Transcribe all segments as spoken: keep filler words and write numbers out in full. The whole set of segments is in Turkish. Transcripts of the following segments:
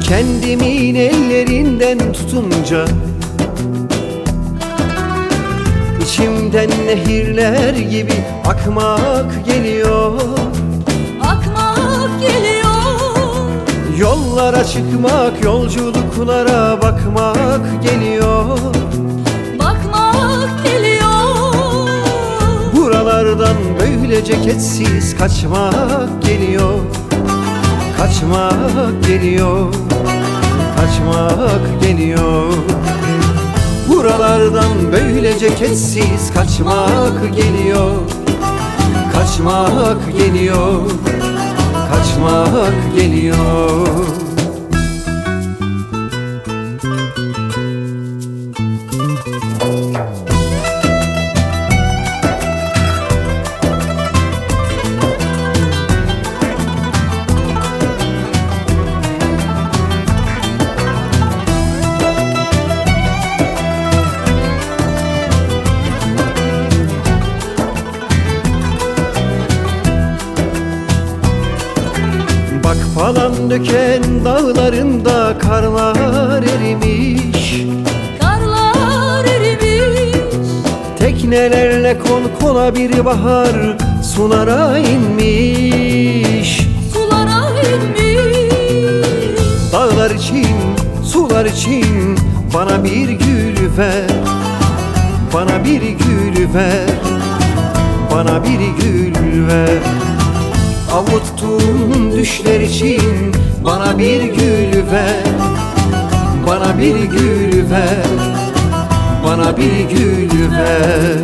Kendimin ellerinden tutunca İçimden nehirler gibi akmak geliyor. Akmak geliyor. Yollara çıkmak, yolculuklara bakmak geliyor. Bakmak geliyor. Buralardan böyle ceketsiz kaçmak geliyor. Kaçmak geliyor. Kaçmak geliyor. Buralardan böyle ceketsiz kaçmak geliyor. Kaçmak geliyor. Kaçmak geliyor. Bak falan döken dağlarında karlar erimiş. Karlar erimiş. Teknelerle kol kola bir bahar sulara inmiş. Sulara inmiş. Dağlar için, sular için bana bir gül ver. Bana bir gül ver. Bana bir gül ver. Avuttuğum düşler için bana bir gül ver. Bana bir gül ver. Bana bir gül ver.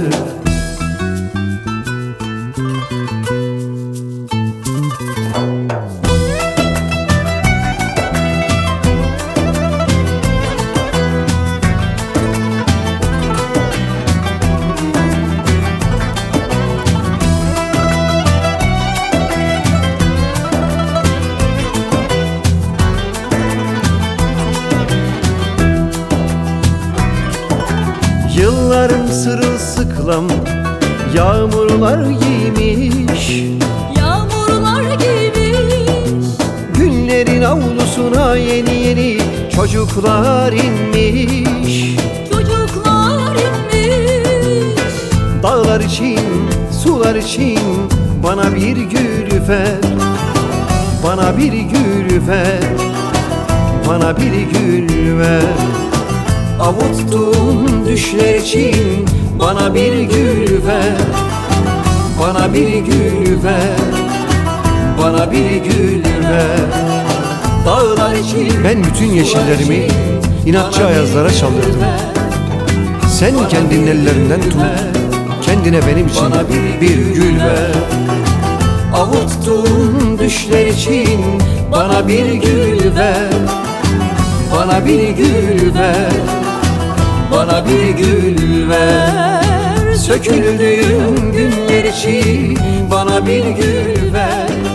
Yıllarım sırılsıklam yağmurlar giymiş. Yağmurlar giymiş. Günlerin avlusuna yeni yeni çocuklar inmiş. Çocuklar inmiş. Dağlar için, sular için bana bir gül ver. Bana bir gül ver. Bana bir gül ver. Avuttuğum düşler için bana bir gül ver. Bana bir gül ver. Bana bir gül ver. Dağlar için ben bütün yeşillerimi inatçı ayazlara çaldırdım. Sen kendinin ellerinden tut, kendine benim için bir gül ver. Avuttuğum düşler için bana bir gül ver. Bana bir gül ver. Bana bir gül ver. Söküldüğüm günler için bana bir gül ver.